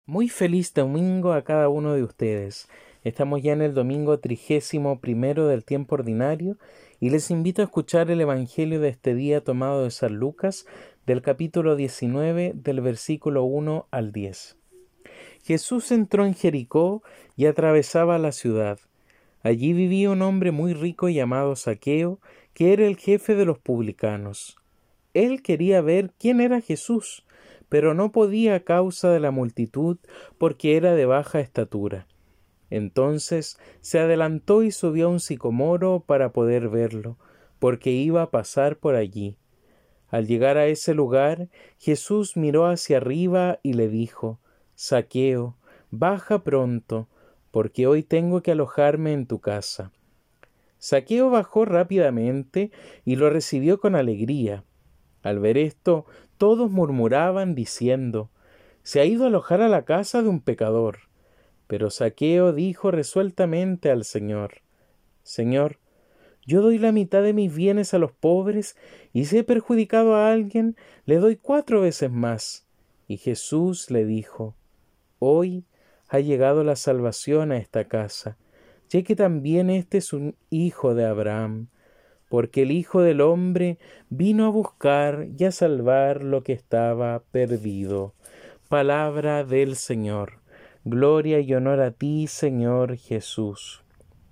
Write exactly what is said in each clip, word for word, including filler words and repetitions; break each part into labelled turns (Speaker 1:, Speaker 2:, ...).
Speaker 1: Muy feliz domingo a cada uno de ustedes. Estamos ya en el domingo trigésimo primero del tiempo ordinario y les invito a escuchar el Evangelio de este día tomado de San Lucas, del capítulo diecinueve, del versículo uno al diez. Jesús entró en Jericó y atravesaba la ciudad. Allí vivía un hombre muy rico llamado Zaqueo, que era el jefe de los publicanos. Él quería ver quién era Jesús, pero no podía a causa de la multitud, porque era de baja estatura. Entonces se adelantó y subió a un sicomoro para poder verlo, porque iba a pasar por allí. Al llegar a ese lugar, Jesús miró hacia arriba y le dijo: Zaqueo, baja pronto, porque hoy tengo que alojarme en tu casa. Zaqueo bajó rápidamente y lo recibió con alegría. Al ver esto, todos murmuraban diciendo: «Se ha ido a alojar a la casa de un pecador». Pero Zaqueo dijo resueltamente al Señor: «Señor, yo doy la mitad de mis bienes a los pobres, y si he perjudicado a alguien, le doy cuatro veces más». Y Jesús le dijo: «Hoy ha llegado la salvación a esta casa, ya que también este es un hijo de Abraham. Porque el Hijo del Hombre vino a buscar y a salvar lo que estaba perdido». Palabra del Señor. Gloria y honor a ti, Señor Jesús.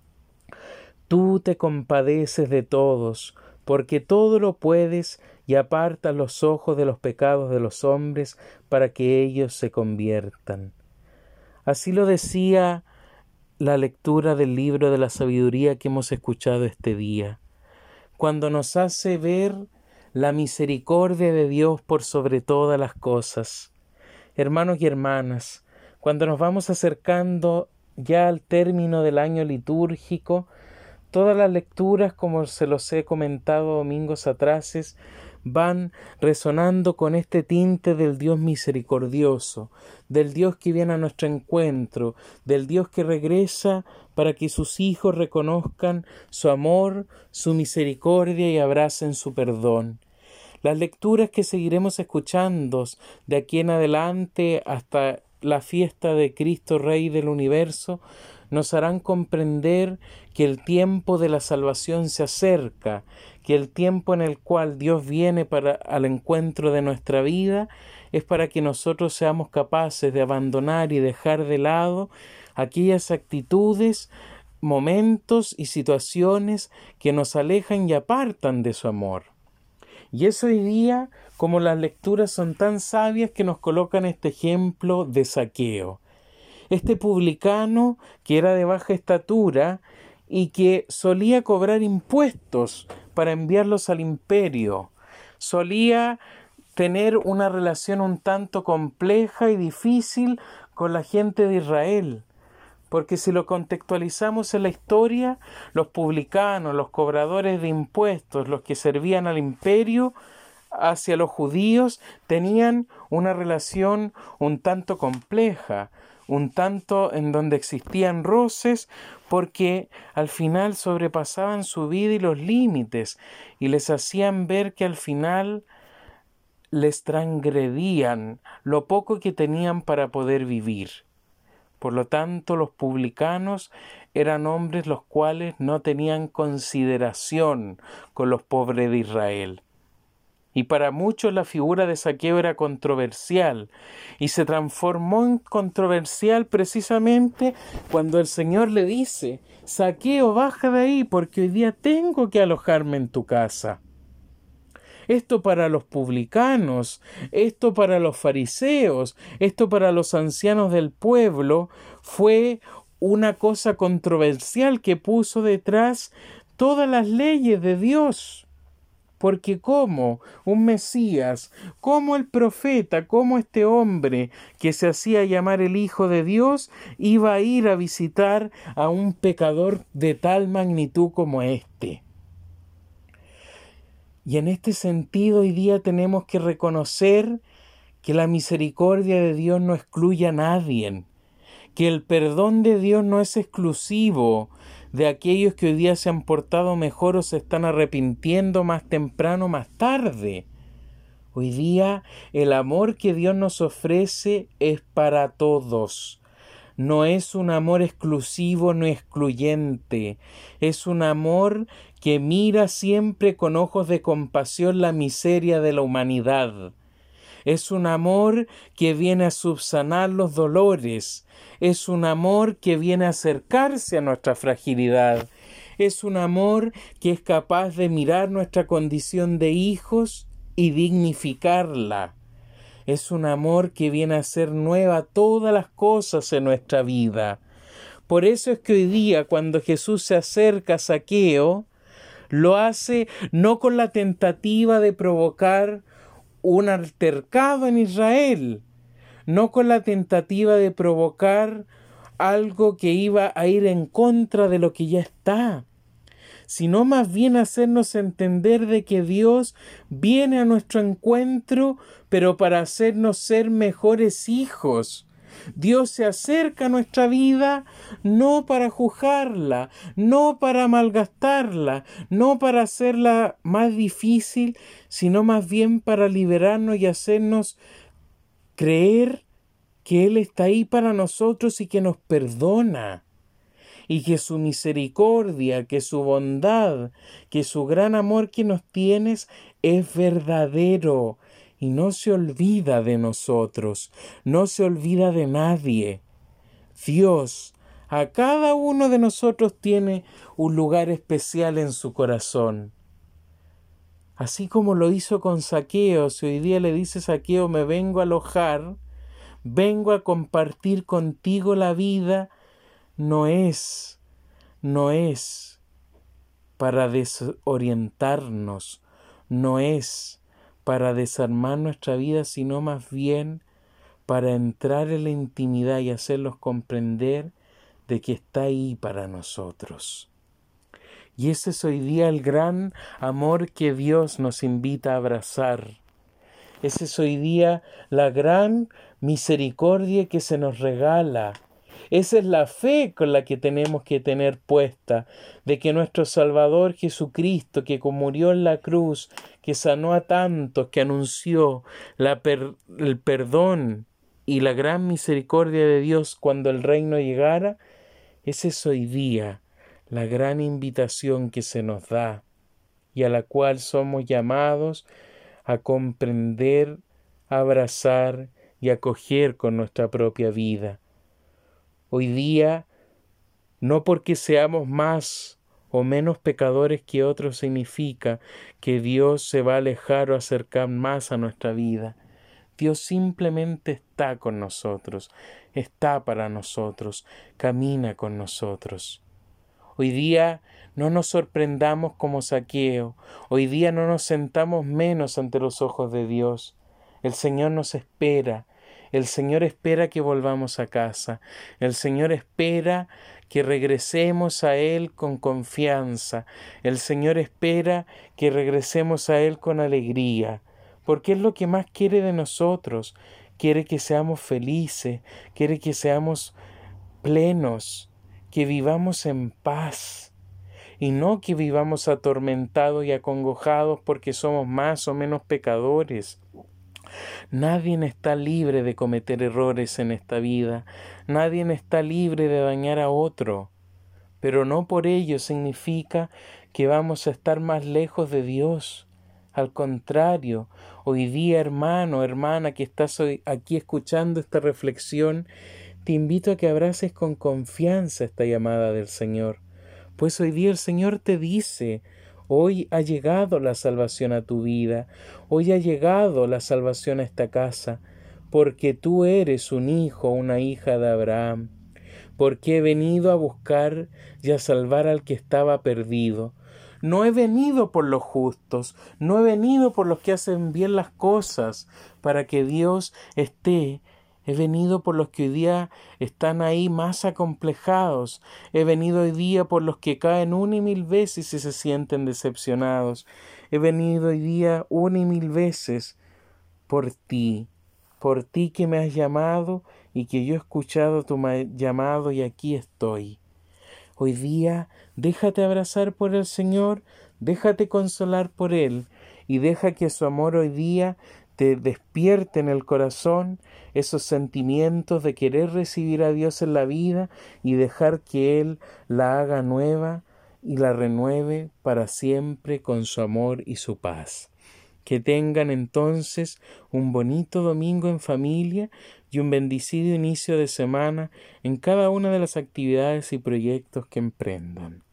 Speaker 1: Tú te compadeces de todos, porque todo lo puedes, y apartas los ojos de los pecados de los hombres para que ellos se conviertan. Así lo decía la lectura del libro de la sabiduría que hemos escuchado este día, cuando nos hace ver la misericordia de Dios por sobre todas las cosas. Hermanos y hermanas, cuando nos vamos acercando ya al término del año litúrgico, todas las lecturas, como se los he comentado domingos atrases, van resonando con este tinte del Dios misericordioso, del Dios que viene a nuestro encuentro, del Dios que regresa para que sus hijos reconozcan su amor, su misericordia y abracen su perdón. Las lecturas que seguiremos escuchando de aquí en adelante hasta la fiesta de Cristo Rey del Universo nos harán comprender que el tiempo de la salvación se acerca, que el tiempo en el cual Dios viene para, al encuentro de nuestra vida es para que nosotros seamos capaces de abandonar y dejar de lado aquellas actitudes, momentos y situaciones que nos alejan y apartan de su amor. Y es hoy día como las lecturas son tan sabias que nos colocan este ejemplo de Zaqueo. Este publicano que era de baja estatura y que solía cobrar impuestos para enviarlos al imperio, solía tener una relación un tanto compleja y difícil con la gente de Israel, porque si lo contextualizamos en la historia, los publicanos, los cobradores de impuestos, los que servían al imperio hacia los judíos, tenían una relación un tanto compleja, un tanto en donde existían roces, porque al final sobrepasaban su vida y los límites, y les hacían ver que al final les transgredían lo poco que tenían para poder vivir. Por lo tanto, los publicanos eran hombres los cuales no tenían consideración con los pobres de Israel. Y para muchos la figura de Zaqueo era controversial, y se transformó en controversial precisamente cuando el Señor le dice: Zaqueo, baja de ahí, porque hoy día tengo que alojarme en tu casa. Esto para los publicanos, esto para los fariseos, esto para los ancianos del pueblo fue una cosa controversial que puso detrás todas las leyes de Dios. Porque cómo un Mesías, cómo el profeta, cómo este hombre que se hacía llamar el Hijo de Dios iba a ir a visitar a un pecador de tal magnitud como este. Y en este sentido hoy día tenemos que reconocer que la misericordia de Dios no excluye a nadie, que el perdón de Dios no es exclusivo de aquellos que hoy día se han portado mejor o se están arrepintiendo más temprano o más tarde, Hoy día el amor que Dios nos ofrece es para todos. No es un amor exclusivo ni excluyente. Es un amor que mira siempre con ojos de compasión la miseria de la humanidad. Es un amor que viene a subsanar los dolores. Es un amor que viene a acercarse a nuestra fragilidad. Es un amor que es capaz de mirar nuestra condición de hijos y dignificarla. Es un amor que viene a hacer nueva todas las cosas en nuestra vida. Por eso es que hoy día, cuando Jesús se acerca a Zaqueo, lo hace no con la tentativa de provocar un altercado en Israel, no con la tentativa de provocar algo que iba a ir en contra de lo que ya está, sino más bien hacernos entender de que Dios viene a nuestro encuentro, pero para hacernos ser mejores hijos. Dios se acerca a nuestra vida no para juzgarla, no para malgastarla, no para hacerla más difícil, sino más bien para liberarnos y hacernos creer que Él está ahí para nosotros y que nos perdona. Y que su misericordia, que su bondad, que su gran amor que nos tienes es verdadero y no se olvida de nosotros, no se olvida de nadie. Dios a cada uno de nosotros tiene un lugar especial en su corazón. Así como lo hizo con Zaqueo, si hoy día le dice Zaqueo, me vengo a alojar, vengo a compartir contigo la vida, no es, no es para desorientarnos, no es para desarmar nuestra vida, sino más bien para entrar en la intimidad y hacerlos comprender de que está ahí para nosotros. Y ese es hoy día el gran amor que Dios nos invita a abrazar. Ese es hoy día la gran misericordia que se nos regala. Esa es la fe con la que tenemos que tener puesta, de que nuestro Salvador Jesucristo, que murió en la cruz, que sanó a tantos, que anunció la per- el perdón y la gran misericordia de Dios cuando el reino llegara, esa es hoy día la gran invitación que se nos da y a la cual somos llamados a comprender, a abrazar y acoger con nuestra propia vida. Hoy día, no porque seamos más o menos pecadores que otros significa que Dios se va a alejar o acercar más a nuestra vida. Dios simplemente está con nosotros, está para nosotros, camina con nosotros. Hoy día no nos sorprendamos como Zaqueo, hoy día no nos sentamos menos ante los ojos de Dios. El Señor nos espera. El Señor espera que volvamos a casa. El Señor espera que regresemos a Él con confianza. El Señor espera que regresemos a Él con alegría, porque es lo que más quiere de nosotros. Quiere que seamos felices, quiere que seamos plenos, que vivamos en paz, y no que vivamos atormentados y acongojados porque somos más o menos pecadores. Nadie está libre de cometer errores en esta vida, nadie está libre de dañar a otro, pero no por ello significa que vamos a estar más lejos de Dios. Al contrario, hoy día, hermano, hermana, que estás hoy aquí escuchando esta reflexión, te invito a que abraces con confianza esta llamada del Señor, pues hoy día el Señor te dice: hoy ha llegado la salvación a tu vida, hoy ha llegado la salvación a esta casa, porque tú eres un hijo, una hija de Abraham, porque he venido a buscar y a salvar al que estaba perdido. No he venido por los justos, no he venido por los que hacen bien las cosas, para que Dios esté. He venido por los que hoy día están ahí más acomplejados. He venido hoy día por los que caen una y mil veces y se sienten decepcionados. He venido hoy día una y mil veces por ti, por ti que me has llamado y que yo he escuchado tu llamado y aquí estoy. Hoy día déjate abrazar por el Señor, déjate consolar por Él y deja que su amor hoy día te despierte en el corazón esos sentimientos de querer recibir a Dios en la vida y dejar que Él la haga nueva y la renueve para siempre con su amor y su paz. Que tengan entonces un bonito domingo en familia y un bendecido inicio de semana en cada una de las actividades y proyectos que emprendan.